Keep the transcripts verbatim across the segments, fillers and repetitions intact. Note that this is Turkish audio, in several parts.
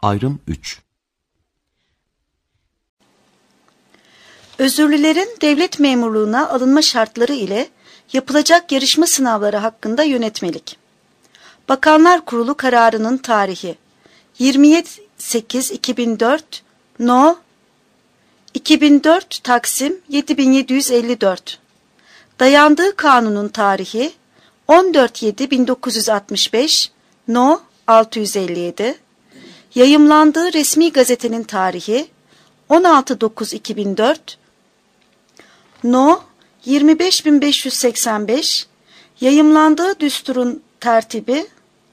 Ayrım üç. Özürlülerin devlet memurluğuna alınma şartları ile yapılacak yarışma sınavları hakkında yönetmelik. Bakanlar Kurulu kararının tarihi yirmi yedi sekiz iki bin dört No iki bin dört Taksim yedi bin yedi yüz elli dört. Dayandığı kanunun tarihi on dört yedi bin dokuz yüz altmış beş No altı yüz elli yedi. Yayımlandığı resmi gazetenin tarihi on altı dokuz iki bin dört No yirmi beş bin beş yüz seksen beş. Yayımlandığı düsturun tertibi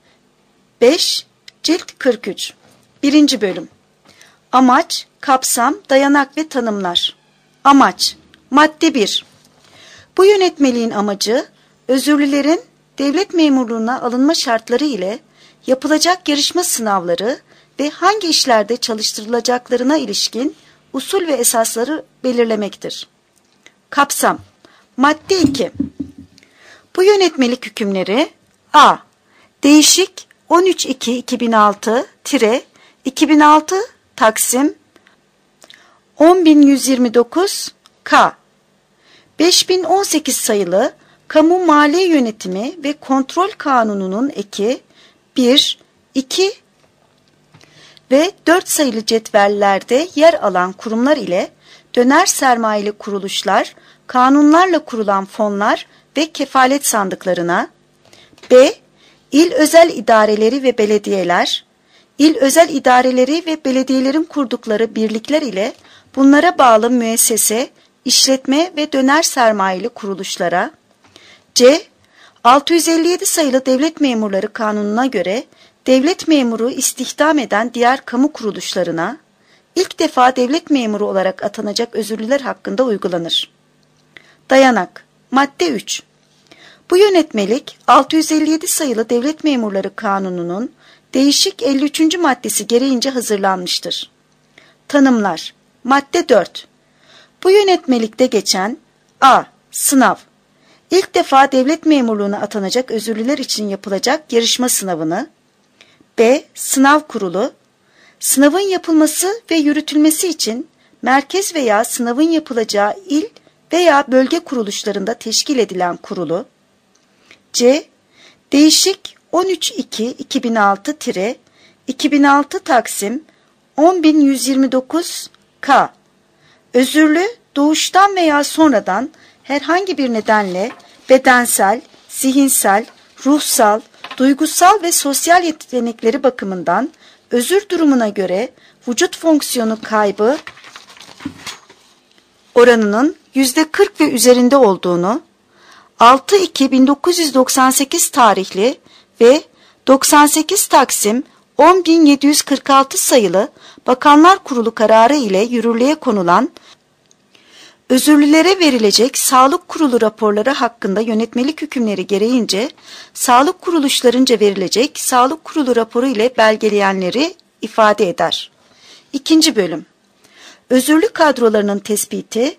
beş cilt kırk üç. birinci bölüm. Amaç, kapsam, dayanak ve tanımlar. Amaç, madde bir. Bu yönetmeliğin amacı, özürlülerin devlet memurluğuna alınma şartları ile yapılacak yarışma sınavları ve hangi işlerde çalıştırılacaklarına ilişkin usul ve esasları belirlemektir. Kapsam, madde iki. Bu yönetmelik hükümleri A. Değişik on üç iki iki bin altı iki bin altı Taksim on bin yüz yirmi dokuz K. beş bin on sekiz sayılı Kamu Maliye Yönetimi ve Kontrol Kanunu'nun eki bir, iki ve dört sayılı cetvellerde yer alan kurumlar ile döner sermayeli kuruluşlar, kanunlarla kurulan fonlar ve kefalet sandıklarına, B. İl özel idareleri ve belediyeler, il özel idareleri ve belediyelerin kurdukları birlikler ile bunlara bağlı müessese, işletme ve döner sermayeli kuruluşlara, C. altı yüz elli yedi sayılı Devlet Memurları Kanunu'na göre devlet memuru istihdam eden diğer kamu kuruluşlarına, ilk defa devlet memuru olarak atanacak özürlüler hakkında uygulanır. Dayanak, madde üç. Bu yönetmelik altı yüz elli yedi sayılı Devlet Memurları Kanunu'nun değişik elli üçüncü maddesi gereğince hazırlanmıştır. Tanımlar, madde dört. Bu yönetmelikte geçen A. Sınav. İlk defa devlet memurluğuna atanacak özürlüler için yapılacak yarışma sınavını, B. Sınav kurulu. Sınavın yapılması ve yürütülmesi için merkez veya sınavın yapılacağı il veya bölge kuruluşlarında teşkil edilen kurulu, C. Değişik on üç iki iki bin altı iki bin altı Taksim on bin yüz yirmi dokuz K. Özürlü doğuştan veya sonradan herhangi bir nedenle bedensel, zihinsel, ruhsal, duygusal ve sosyal yetenekleri bakımından özür durumuna göre vücut fonksiyonu kaybı oranının yüzde kırk ve üzerinde olduğunu, altı iki bin dokuz yüz doksan sekiz tarihli ve doksan sekiz Taksim on bin yedi yüz kırk altı sayılı Bakanlar Kurulu kararı ile yürürlüğe konulan özürlülere verilecek sağlık kurulu raporları hakkında yönetmelik hükümleri gereğince sağlık kuruluşlarınca verilecek sağlık kurulu raporu ile belgeleyenleri ifade eder. İkinci bölüm. Özürlü kadrolarının tespiti,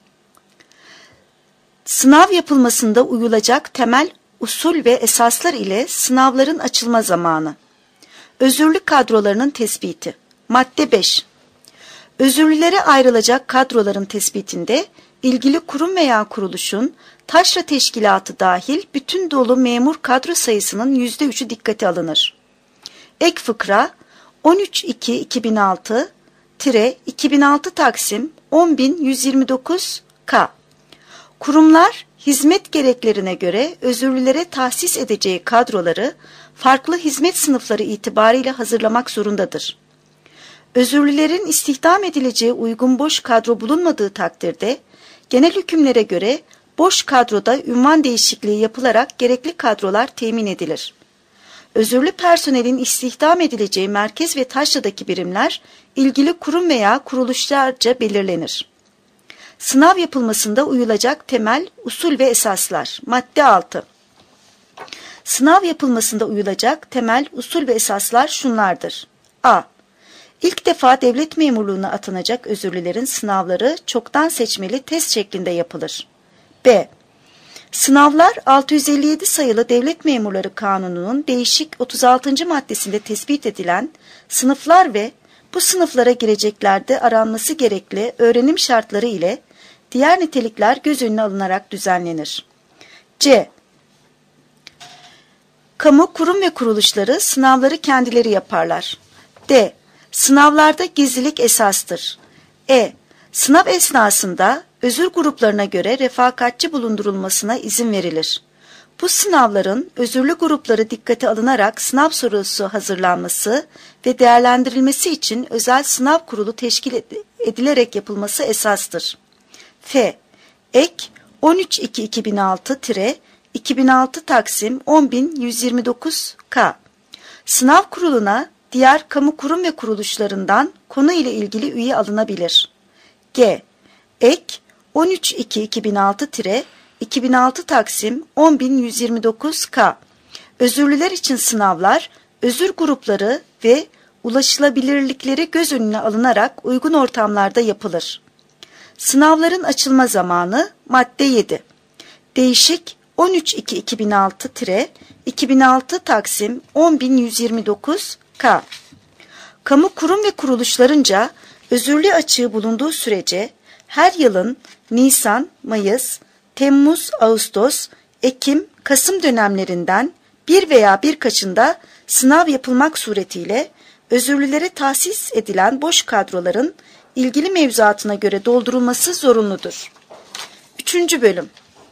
sınav yapılmasında uyulacak temel usul ve esaslar ile sınavların açılma zamanı. Özürlü kadrolarının tespiti. Madde beş. Özürlülere ayrılacak kadroların tespitinde ilgili kurum veya kuruluşun taşra teşkilatı dahil bütün dolu memur kadro sayısının yüzde üçü dikkate alınır. Ek fıkra on üç iki iki bin altı iki bin altı Taksim on bin yüz yirmi dokuz K. Kurumlar hizmet gereklerine göre özürlülere tahsis edeceği kadroları farklı hizmet sınıfları itibariyle hazırlamak zorundadır. Özürlülerin istihdam edileceği uygun boş kadro bulunmadığı takdirde genel hükümlere göre boş kadroda ünvan değişikliği yapılarak gerekli kadrolar temin edilir. Özürlü personelin istihdam edileceği merkez ve taşradaki birimler ilgili kurum veya kuruluşlarca belirlenir. Sınav yapılmasında uyulacak temel usul ve esaslar. Madde altı. Sınav yapılmasında uyulacak temel usul ve esaslar şunlardır. A. İlk defa devlet memurluğuna atanacak özürlülerin sınavları çoktan seçmeli test şeklinde yapılır. B. Sınavlar altı yüz elli yedi sayılı Devlet Memurları Kanunu'nun değişik otuz altıncı maddesinde tespit edilen sınıflar ve bu sınıflara gireceklerde aranması gerekli öğrenim şartları ile diğer nitelikler göz önüne alınarak düzenlenir. C. Kamu kurum ve kuruluşları sınavları kendileri yaparlar. D. Sınavlarda gizlilik esastır. E. Sınav esnasında özür gruplarına göre refakatçi bulundurulmasına izin verilir. Bu sınavların özürlü grupları dikkate alınarak sınav sorusu hazırlanması ve değerlendirilmesi için özel sınav kurulu teşkil edilerek yapılması esastır. F. Ek on üç Ekim iki bin altı iki bin altı Taksim on bin yüz yirmi dokuz K. Sınav kuruluna diğer kamu kurum ve kuruluşlarından konu ile ilgili üye alınabilir. G. Ek on üç Ekim iki bin altı iki bin altı Taksim on bin yüz yirmi dokuz K. Özürlüler için sınavlar, özür grupları ve ulaşılabilirlikleri göz önüne alınarak uygun ortamlarda yapılır. Sınavların açılma zamanı madde yedi. Değişik on üç Ekim iki bin altı iki bin altı Taksim on bin yüz yirmi dokuz K. Kamu kurum ve kuruluşlarınca özürlü açığı bulunduğu sürece her yılın Nisan, Mayıs, Temmuz, Ağustos, Ekim, Kasım dönemlerinden bir veya birkaçında sınav yapılmak suretiyle özürlülere tahsis edilen boş kadroların ilgili mevzuatına göre doldurulması zorunludur. Üçüncü bölüm.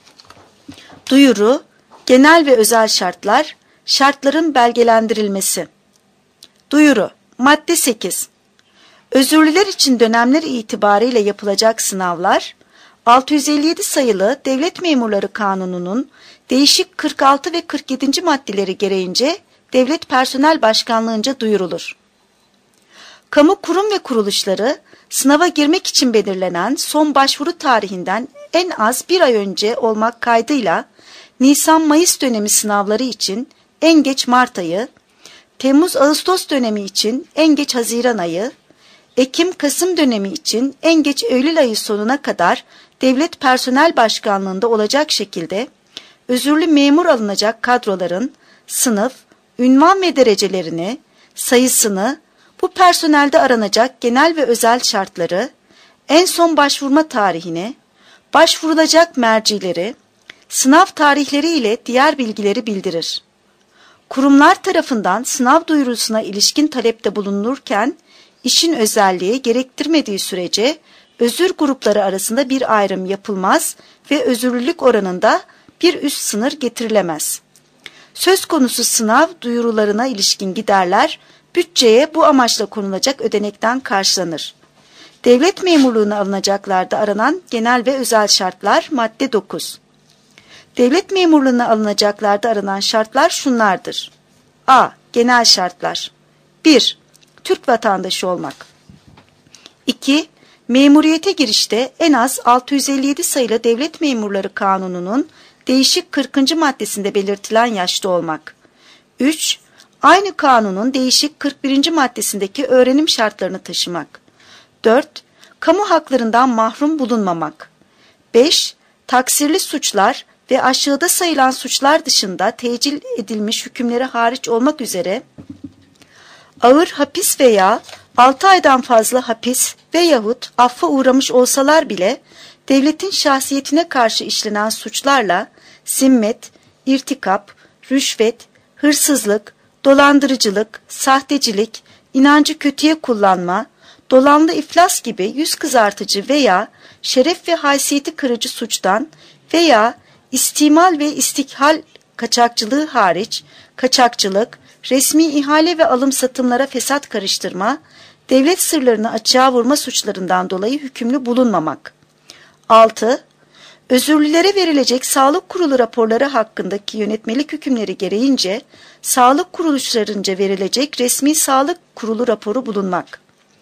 Duyuru, genel ve özel şartlar, şartların belgelendirilmesi. Duyuru, madde sekiz. Özürlüler için dönemler itibariyle yapılacak sınavlar, altı yüz elli yedi sayılı Devlet Memurları Kanunu'nun değişik kırk altı ve kırk yedinci maddeleri gereğince Devlet Personel Başkanlığı'nca duyurulur. Kamu kurum ve kuruluşları sınava girmek için belirlenen son başvuru tarihinden en az bir ay önce olmak kaydıyla Nisan-Mayıs dönemi sınavları için en geç Mart ayı, Temmuz-Ağustos dönemi için en geç Haziran ayı, Ekim-Kasım dönemi için en geç Eylül ayı sonuna kadar Devlet Personel Başkanlığı'nda olacak şekilde özürlü memur alınacak kadroların sınıf, ünvan ve derecelerini, sayısını, bu personelde aranacak genel ve özel şartları, en son başvurma tarihini, başvurulacak mercileri, sınav tarihleri ile diğer bilgileri bildirir. Kurumlar tarafından sınav duyurusuna ilişkin talepte bulunurken, işin özelliği gerektirmediği sürece özür grupları arasında bir ayrım yapılmaz ve özürlülük oranında bir üst sınır getirilemez. Söz konusu sınav duyurularına ilişkin giderler, bütçeye bu amaçla konulacak ödenekten karşılanır. Devlet memurluğuna alınacaklarda aranan genel ve özel şartlar madde dokuz. Devlet memurluğuna alınacaklarda aranan şartlar şunlardır. A. Genel şartlar. bir. Türk vatandaşı olmak. iki. Memuriyete girişte en az altı yüz elli yedi sayılı Devlet Memurları Kanunu'nun değişik kırkıncı maddesinde belirtilen yaşta olmak. üç. Aynı kanunun değişik kırk birinci maddesindeki öğrenim şartlarını taşımak. dört. Kamu haklarından mahrum bulunmamak. beş. Taksirli suçlar ve aşağıda sayılan suçlar dışında tecil edilmiş hükümleri hariç olmak üzere ağır hapis veya altı aydan fazla hapis veyahut affa uğramış olsalar bile devletin şahsiyetine karşı işlenen suçlarla zimmet, irtikap, rüşvet, hırsızlık, dolandırıcılık, sahtecilik, inancı kötüye kullanma, dolanlı iflas gibi yüz kızartıcı veya şeref ve haysiyeti kırıcı suçtan veya istimal ve istikhal kaçakçılığı hariç kaçakçılık, resmi ihale ve alım satımlara fesat karıştırma, devlet sırlarını açığa vurma suçlarından dolayı hükümlü bulunmamak. altı. Özürlülere verilecek sağlık kurulu raporları hakkındaki yönetmelik hükümleri gereğince sağlık kuruluşlarınca verilecek resmi sağlık kurulu raporu bulunmak.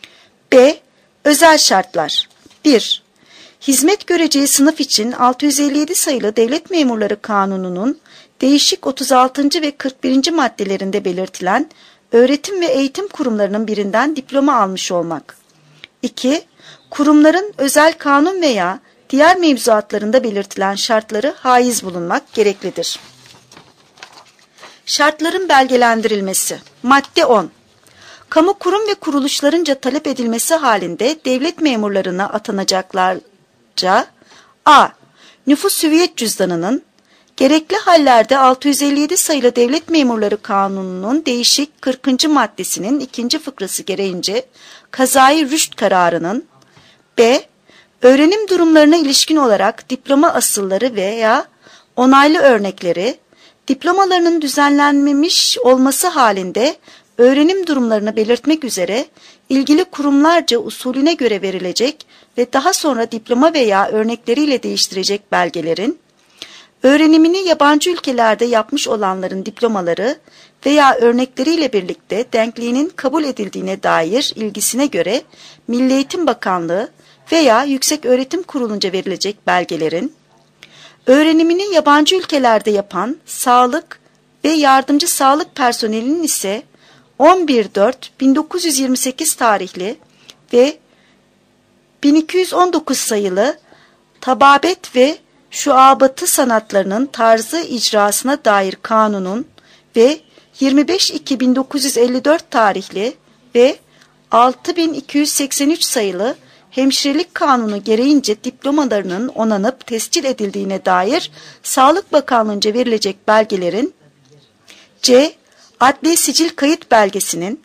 B. Özel şartlar. bir. Hizmet göreceği sınıf için altı yüz elli yedi sayılı Devlet Memurları Kanunu'nun değişik otuz altıncı ve kırk birinci maddelerinde belirtilen öğretim ve eğitim kurumlarının birinden diploma almış olmak. iki. Kurumların özel kanun veya diğer mevzuatlarında belirtilen şartları haiz bulunmak gereklidir. Şartların belgelendirilmesi. Madde on. kamu kurum ve kuruluşlarınca talep edilmesi halinde devlet memurlarına atanacaklarca a. Nüfus hüviyet cüzdanının, gerekli hallerde altı yüz elli yedi sayılı Devlet Memurları Kanunu'nun değişik kırkıncı maddesinin ikinci fıkrası gereğince kazayı rüşt kararının, b. Öğrenim durumlarına ilişkin olarak diploma asılları veya onaylı örnekleri, diplomalarının düzenlenmemiş olması halinde öğrenim durumlarını belirtmek üzere ilgili kurumlarca usulüne göre verilecek ve daha sonra diploma veya örnekleriyle değiştirecek belgelerin, öğrenimini yabancı ülkelerde yapmış olanların diplomaları veya örnekleriyle birlikte denkliğinin kabul edildiğine dair ilgisine göre Milli Eğitim Bakanlığı veya Yükseköğretim Kurulu'nca verilecek belgelerin, öğrenimini yabancı ülkelerde yapan sağlık ve yardımcı sağlık personelinin ise on bir dört bin dokuz yüz yirmi sekiz tarihli ve bin iki yüz on dokuz sayılı Tababet ve Şuabatı sanatlarının tarzı icrasına dair kanunun ve yirmi beş iki bin dokuz yüz elli dört tarihli ve altı bin iki yüz seksen üç sayılı Hemşirelik Kanunu gereğince diplomalarının onanıp tescil edildiğine dair Sağlık Bakanlığı'nca verilecek belgelerin, c. Adli sicil kayıt belgesinin,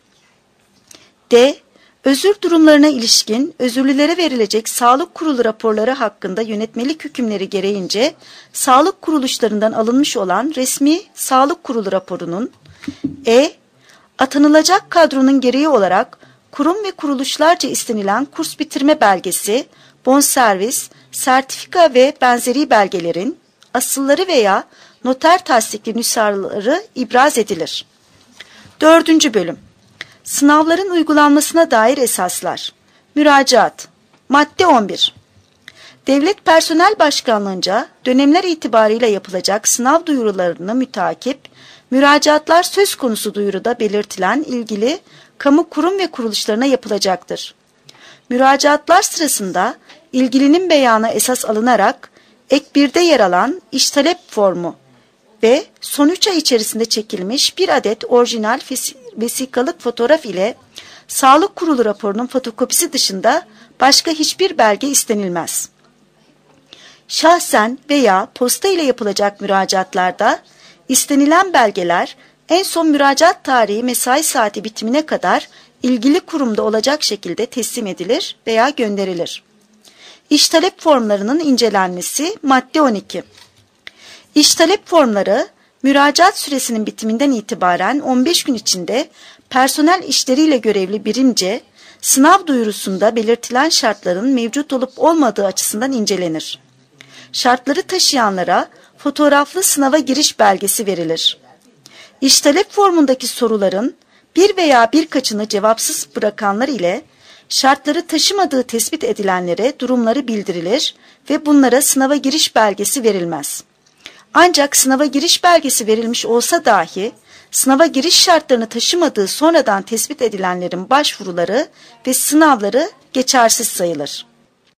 d. Özür durumlarına ilişkin özürlülere verilecek sağlık kurulu raporları hakkında yönetmelik hükümleri gereğince sağlık kuruluşlarından alınmış olan resmi sağlık kurulu raporunun, e. Atanılacak kadronun gereği olarak kurum ve kuruluşlarca istenilen kurs bitirme belgesi, bonservis, sertifika ve benzeri belgelerin asılları veya noter tasdikli nüshaları ibraz edilir. Dördüncü bölüm. Sınavların uygulanmasına dair esaslar. Müracaat. Madde on bir. Devlet Personel Başkanlığı'nca dönemler itibarıyla yapılacak sınav duyurularını mütakip, müracaatlar söz konusu duyuruda belirtilen ilgili kamu kurum ve kuruluşlarına yapılacaktır. Müracaatlar sırasında ilgilinin beyanı esas alınarak ek birde yer alan iş talep formu ve son üç ay içerisinde çekilmiş bir adet orijinal vesikalık fotoğraf ile Sağlık Kurulu raporunun fotokopisi dışında başka hiçbir belge istenilmez. Şahsen veya posta ile yapılacak müracaatlarda istenilen belgeler en son müracaat tarihi mesai saati bitimine kadar ilgili kurumda olacak şekilde teslim edilir veya gönderilir. İş talep formlarının incelenmesi. Madde on iki. İş talep formları müracaat süresinin bitiminden itibaren on beş gün içinde personel işleriyle görevli birimce sınav duyurusunda belirtilen şartların mevcut olup olmadığı açısından incelenir. Şartları taşıyanlara fotoğraflı sınava giriş belgesi verilir. İş talep formundaki soruların bir veya birkaçını cevapsız bırakanlar ile şartları taşımadığı tespit edilenlere durumları bildirilir ve bunlara sınava giriş belgesi verilmez. Ancak sınava giriş belgesi verilmiş olsa dahi sınava giriş şartlarını taşımadığı sonradan tespit edilenlerin başvuruları ve sınavları geçersiz sayılır.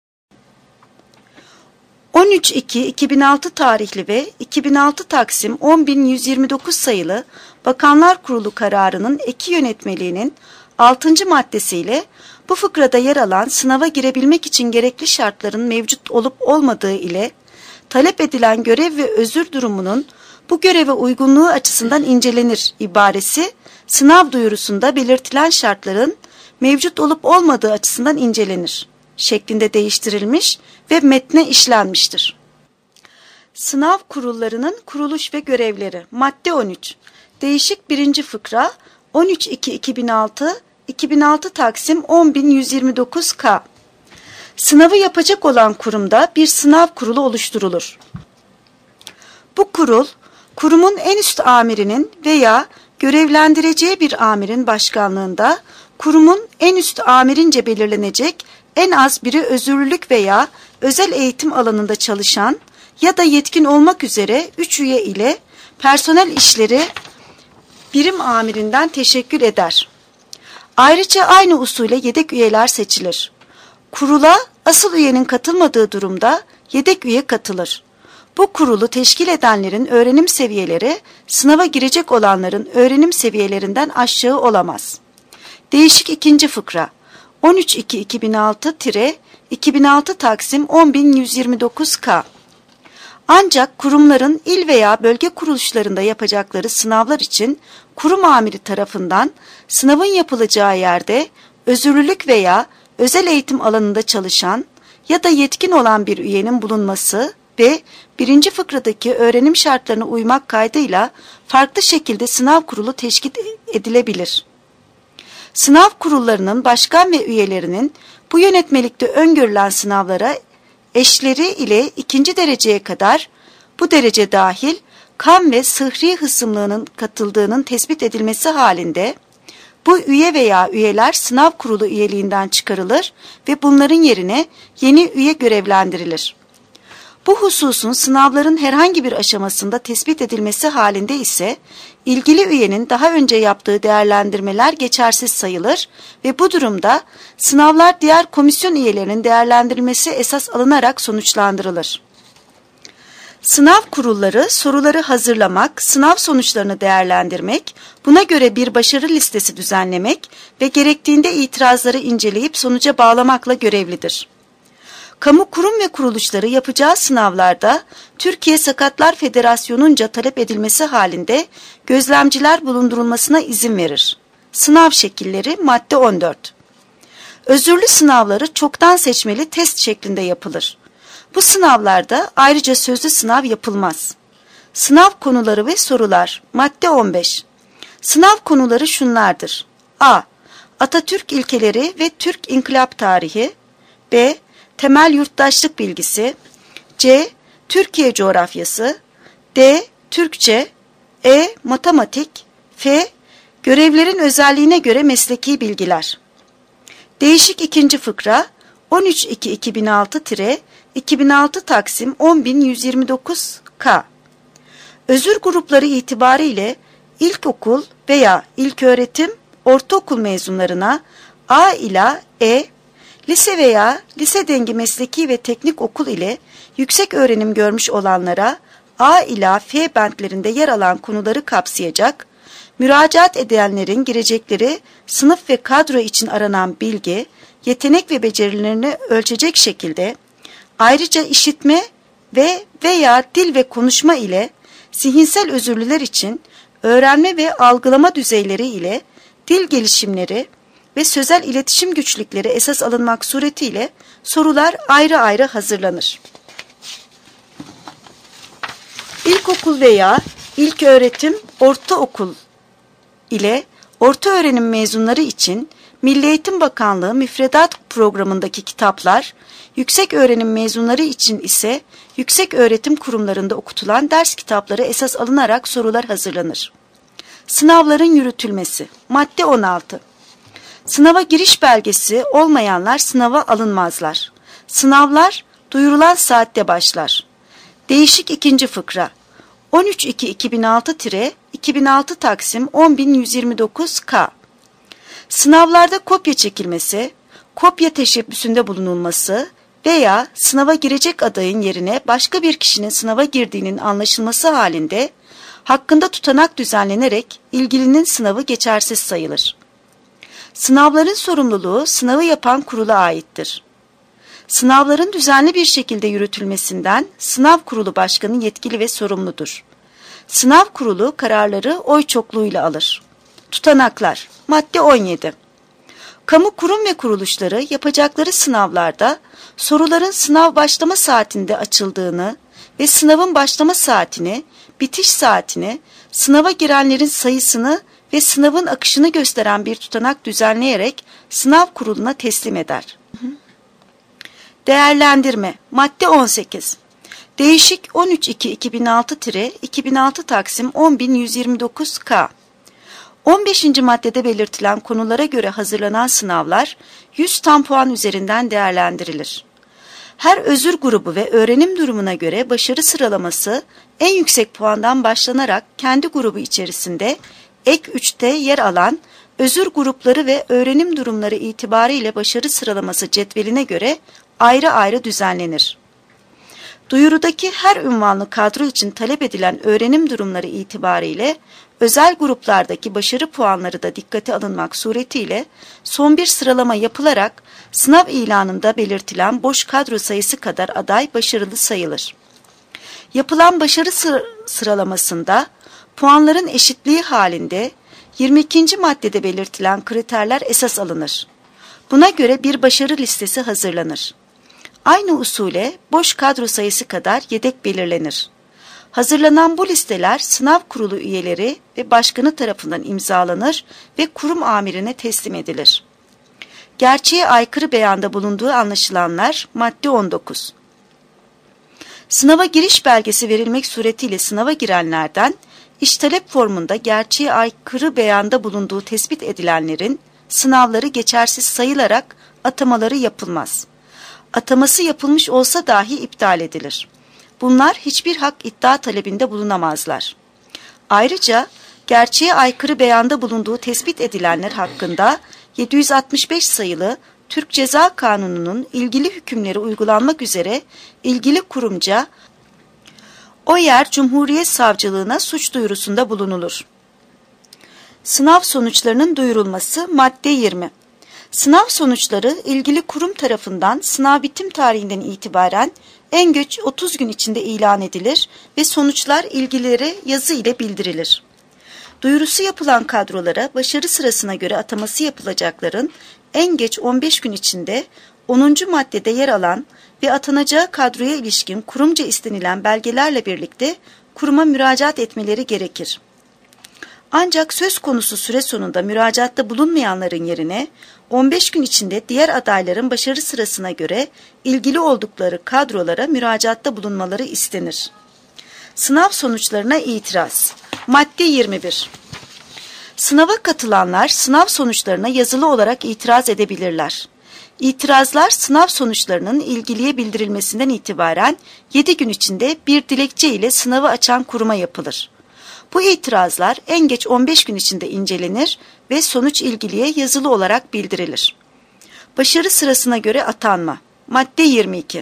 on üç iki iki bin altı tarihli ve iki bin altı Taksim on bin yüz yirmi dokuz sayılı Bakanlar Kurulu kararının eki yönetmeliğinin altıncı maddesiyle bu fıkrada yer alan sınava girebilmek için gerekli şartların mevcut olup olmadığı ile talep edilen görev ve özür durumunun bu göreve uygunluğu açısından incelenir ibaresi sınav duyurusunda belirtilen şartların mevcut olup olmadığı açısından incelenir şeklinde değiştirilmiş ve metne işlenmiştir. Sınav kurullarının kuruluş ve görevleri. Madde on üç. Değişik birinci fıkra on üç iki iki bin altı iki bin altı Taksim on bin yüz yirmi dokuz K. Sınavı yapacak olan kurumda bir sınav kurulu oluşturulur. Bu kurul, kurumun en üst amirinin veya görevlendireceği bir amirin başkanlığında kurumun en üst amirince belirlenecek en az biri özürlülük veya özel eğitim alanında çalışan ya da yetkin olmak üzere üç üye ile personel işleri birim amirinden teşekkül eder. Ayrıca aynı usulle yedek üyeler seçilir. Kurula asıl üyenin katılmadığı durumda yedek üye katılır. Bu kurulu teşkil edenlerin öğrenim seviyeleri sınava girecek olanların öğrenim seviyelerinden aşağı olamaz. Değişik ikinci fıkra on üç iki iki bin altı iki bin altı Taksim on bin yüz yirmi dokuz K. Ancak kurumların il veya bölge kuruluşlarında yapacakları sınavlar için kurum amiri tarafından sınavın yapılacağı yerde özürlülük veya özel eğitim alanında çalışan ya da yetkin olan bir üyenin bulunması ve birinci fıkradaki öğrenim şartlarına uymak kaydıyla farklı şekilde sınav kurulu teşkil edilebilir. Sınav kurullarının başkan ve üyelerinin bu yönetmelikte öngörülen sınavlara eşleri ile ikinci dereceye kadar bu derece dahil kan ve sıhhi hısımlığının katıldığının tespit edilmesi halinde bu üye veya üyeler sınav kurulu üyeliğinden çıkarılır ve bunların yerine yeni üye görevlendirilir. Bu hususun sınavların herhangi bir aşamasında tespit edilmesi halinde ise ilgili üyenin daha önce yaptığı değerlendirmeler geçersiz sayılır ve bu durumda sınavlar diğer komisyon üyelerinin değerlendirilmesi esas alınarak sonuçlandırılır. Sınav kurulları soruları hazırlamak, sınav sonuçlarını değerlendirmek, buna göre bir başarı listesi düzenlemek ve gerektiğinde itirazları inceleyip sonuca bağlamakla görevlidir. Kamu kurum ve kuruluşları yapacağı sınavlarda Türkiye Sakatlar Federasyonu'nca talep edilmesi halinde gözlemciler bulundurulmasına izin verir. Sınav şekilleri madde on dört. Özürlü sınavları çoktan seçmeli test şeklinde yapılır. Bu sınavlarda ayrıca sözlü sınav yapılmaz. Sınav konuları ve sorular madde on beş. Sınav konuları şunlardır. A. Atatürk ilkeleri ve Türk İnkılap tarihi. B. Temel yurttaşlık bilgisi. C. Türkiye coğrafyası. D. Türkçe. E. Matematik. F. Görevlerin özelliğine göre mesleki bilgiler. Değişik ikinci fıkra on üç iki iki bin altı iki bin altı Taksim on bin yüz yirmi dokuz K. Özür grupları itibariyle ilkokul veya ilköğretim, ortaokul mezunlarına A ila E, lise veya lise dengi mesleki ve teknik okul ile yüksek öğrenim görmüş olanlara A ila F bentlerinde yer alan konuları kapsayacak, müracaat edenlerin girecekleri sınıf ve kadro için aranan bilgi, yetenek ve becerilerini ölçecek şekilde, ayrıca işitme ve veya dil ve konuşma ile zihinsel özürlüler için öğrenme ve algılama düzeyleri ile dil gelişimleri ve sözel iletişim güçlükleri esas alınmak suretiyle sorular ayrı ayrı hazırlanır. İlkokul veya ilköğretim, ortaokul ile orta öğrenim mezunları için Milli Eğitim Bakanlığı müfredat programındaki kitaplar, yüksek öğrenim mezunları için ise yüksek öğretim kurumlarında okutulan ders kitapları esas alınarak sorular hazırlanır. Sınavların yürütülmesi madde on altı. Sınava giriş belgesi olmayanlar sınava alınmazlar. Sınavlar duyurulan saatte başlar. Değişik ikinci fıkra on üç iki iki bin altı iki bin altı Taksim on bin yüz yirmi dokuz K. Sınavlarda kopya çekilmesi, kopya teşebbüsünde bulunulması veya sınava girecek adayın yerine başka bir kişinin sınava girdiğinin anlaşılması halinde hakkında tutanak düzenlenerek ilgilinin sınavı geçersiz sayılır. Sınavların sorumluluğu sınavı yapan kurula aittir. Sınavların düzenli bir şekilde yürütülmesinden sınav kurulu başkanı yetkili ve sorumludur. Sınav kurulu kararları oy çokluğuyla alır. Tutanaklar madde on yedi. Kamu kurum ve kuruluşları yapacakları sınavlarda soruların sınav başlama saatinde açıldığını ve sınavın başlama saatini, bitiş saatini, sınava girenlerin sayısını ve sınavın akışını gösteren bir tutanak düzenleyerek sınav kuruluna teslim eder. Değerlendirme madde on sekiz. Değişik on üç iki iki bin altı iki bin altı Taksim on bin yüz yirmi dokuz K. on beşinci maddede belirtilen konulara göre hazırlanan sınavlar yüz tam puan üzerinden değerlendirilir. Her özür grubu ve öğrenim durumuna göre başarı sıralaması en yüksek puandan başlanarak kendi grubu içerisinde ek üçte yer alan özür grupları ve öğrenim durumları itibariyle başarı sıralaması cetveline göre ayrı ayrı düzenlenir. Duyurudaki her ünvanlı kadro için talep edilen öğrenim durumları itibariyle özel gruplardaki başarı puanları da dikkate alınmak suretiyle son bir sıralama yapılarak sınav ilanında belirtilen boş kadro sayısı kadar aday başarılı sayılır. Yapılan başarı sır sıralamasında puanların eşitliği halinde yirmi ikinci maddede belirtilen kriterler esas alınır. Buna göre bir başarı listesi hazırlanır. Aynı usule boş kadro sayısı kadar yedek belirlenir. Hazırlanan bu listeler sınav kurulu üyeleri ve başkanı tarafından imzalanır ve kurum amirine teslim edilir. Gerçeğe aykırı beyanda bulunduğu anlaşılanlar madde on dokuz. Sınava giriş belgesi verilmek suretiyle sınava girenlerden iş talep formunda gerçeğe aykırı beyanda bulunduğu tespit edilenlerin sınavları geçersiz sayılarak atamaları yapılmaz. Ataması yapılmış olsa dahi iptal edilir. Bunlar hiçbir hak iddia talebinde bulunamazlar. Ayrıca gerçeğe aykırı beyanda bulunduğu tespit edilenler hakkında yedi yüz altmış beş sayılı Türk Ceza Kanunu'nun ilgili hükümleri uygulanmak üzere ilgili kurumca o yer Cumhuriyet Savcılığına suç duyurusunda bulunulur. Sınav sonuçlarının duyurulması madde yirmi. Sınav sonuçları ilgili kurum tarafından sınav bitim tarihinden itibaren en geç otuz gün içinde ilan edilir ve sonuçlar ilgililere yazı ile bildirilir. Duyurusu yapılan kadrolara başarı sırasına göre ataması yapılacakların en geç on beş gün içinde onuncu maddede yer alan ve atanacağı kadroya ilişkin kurumca istenilen belgelerle birlikte kuruma müracaat etmeleri gerekir. Ancak söz konusu süre sonunda müracaatta bulunmayanların yerine on beş gün içinde diğer adayların başarı sırasına göre ilgili oldukları kadrolara müracaatta bulunmaları istenir. Sınav sonuçlarına itiraz. Madde yirmi bir. Sınava katılanlar sınav sonuçlarına yazılı olarak itiraz edebilirler. İtirazlar sınav sonuçlarının ilgiliye bildirilmesinden itibaren yedi gün içinde bir dilekçe ile sınavı açan kuruma yapılır. Bu itirazlar en geç on beş gün içinde incelenir ve sonuç ilgiliye yazılı olarak bildirilir. Başarı sırasına göre atanma. Madde yirmi iki.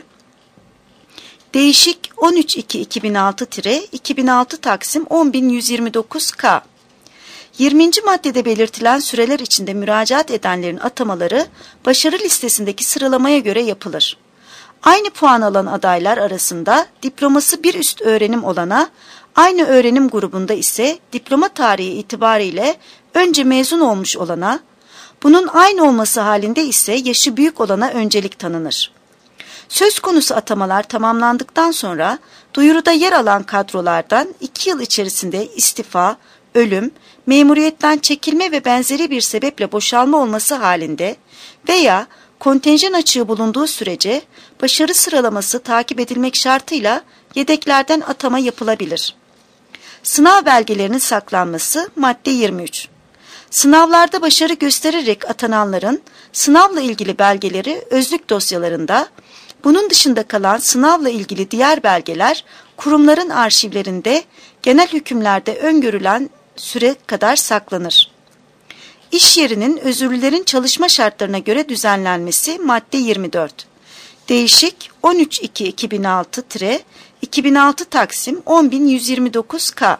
Değişik on üç Ekim iki bin altı - iki bin altı Taksim on bin yüz yirmi dokuz K. yirminci maddede belirtilen süreler içinde müracaat edenlerin atamaları başarı listesindeki sıralamaya göre yapılır. Aynı puan alan adaylar arasında diploması bir üst öğrenim olana, aynı öğrenim grubunda ise diploma tarihi itibariyle önce mezun olmuş olana, bunun aynı olması halinde ise yaşı büyük olana öncelik tanınır. Söz konusu atamalar tamamlandıktan sonra duyuruda yer alan kadrolardan iki yıl içerisinde istifa, ölüm, memuriyetten çekilme ve benzeri bir sebeple boşalma olması halinde veya kontenjan açığı bulunduğu sürece başarı sıralaması takip edilmek şartıyla yedeklerden atama yapılabilir. Sınav belgelerinin saklanması madde yirmi üç. Sınavlarda başarı göstererek atananların sınavla ilgili belgeleri özlük dosyalarında, bunun dışında kalan sınavla ilgili diğer belgeler kurumların arşivlerinde genel hükümlerde öngörülen süre kadar saklanır. İş yerinin özürlülerin çalışma şartlarına göre düzenlenmesi madde yirmi dört. Değişik on üç Ekim iki bin altı - iki bin altı Taksim on bin yüz yirmi dokuz K.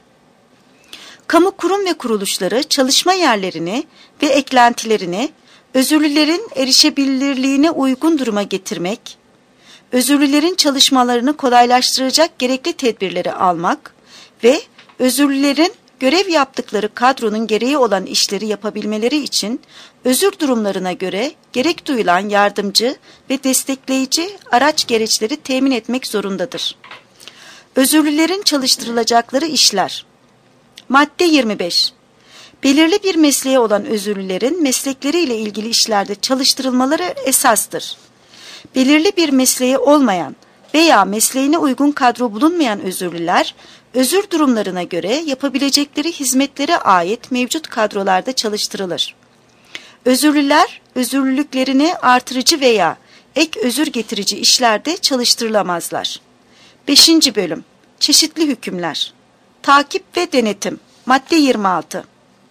Kamu kurum ve kuruluşları çalışma yerlerini ve eklentilerini özürlülerin erişebilirliğine uygun duruma getirmek, özürlülerin çalışmalarını kolaylaştıracak gerekli tedbirleri almak ve özürlülerin görev yaptıkları kadronun gereği olan işleri yapabilmeleri için özür durumlarına göre gerek duyulan yardımcı ve destekleyici araç gereçleri temin etmek zorundadır. Özürlülerin çalıştırılacakları işler. Madde yirmi beş. Belirli bir mesleğe olan özürlülerin meslekleriyle ilgili işlerde çalıştırılmaları esastır. Belirli bir mesleğe olmayan veya mesleğine uygun kadro bulunmayan özürlüler, özür durumlarına göre yapabilecekleri hizmetlere ait mevcut kadrolarda çalıştırılır. Özürlüler, özürlülüklerini artırıcı veya ek özür getirici işlerde çalıştırılamazlar. beşinci Bölüm. Çeşitli hükümler. Takip ve denetim. Madde yirmi altı.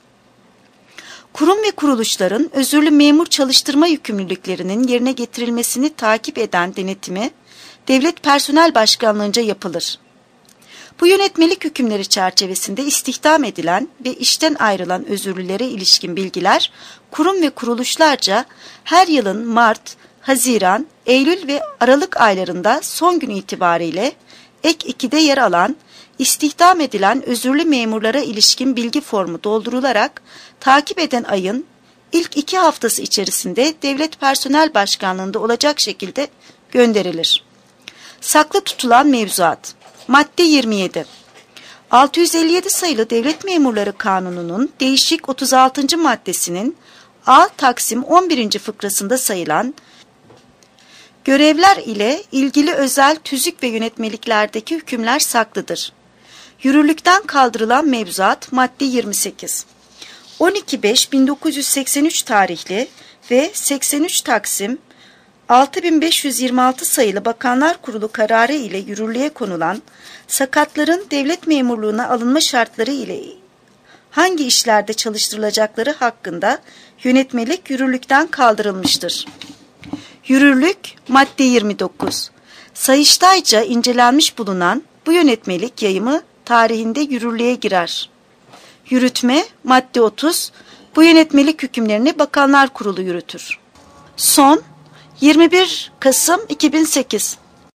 Kurum ve kuruluşların özürlü memur çalıştırma yükümlülüklerinin yerine getirilmesini takip eden denetimi Devlet Personel Başkanlığı'nca yapılır. Bu yönetmelik hükümleri çerçevesinde istihdam edilen ve işten ayrılan özürlülere ilişkin bilgiler kurum ve kuruluşlarca her yılın Mart, Haziran, Eylül ve Aralık aylarında son gün itibariyle ek ikide yer alan istihdam edilen özürlü memurlara ilişkin bilgi formu doldurularak takip eden ayın ilk iki haftası içerisinde Devlet Personel Başkanlığı'nda olacak şekilde gönderilir. Saklı tutulan mevzuat. Madde yirmi yedi. altı yüz elli yedi sayılı Devlet Memurları Kanunu'nun değişik otuz altıncı maddesinin A Taksim on birinci fıkrasında sayılan görevler ile ilgili özel tüzük ve yönetmeliklerdeki hükümler saklıdır. Yürürlükten kaldırılan mevzuat madde yirmi sekiz. on iki beş bin dokuz yüz seksen üç tarihli ve seksen üç Taksim altı bin beş yüz yirmi altı sayılı Bakanlar Kurulu kararı ile yürürlüğe konulan sakatların devlet memurluğuna alınma şartları ile hangi işlerde çalıştırılacakları hakkında yönetmelik yürürlükten kaldırılmıştır. Yürürlük madde yirmi dokuz. Sayıştayca incelenmiş bulunan bu yönetmelik yayımı tarihinde yürürlüğe girer. Yürütme madde otuz. Bu yönetmelik hükümlerini Bakanlar Kurulu yürütür. Son yirmi bir Kasım iki bin sekiz.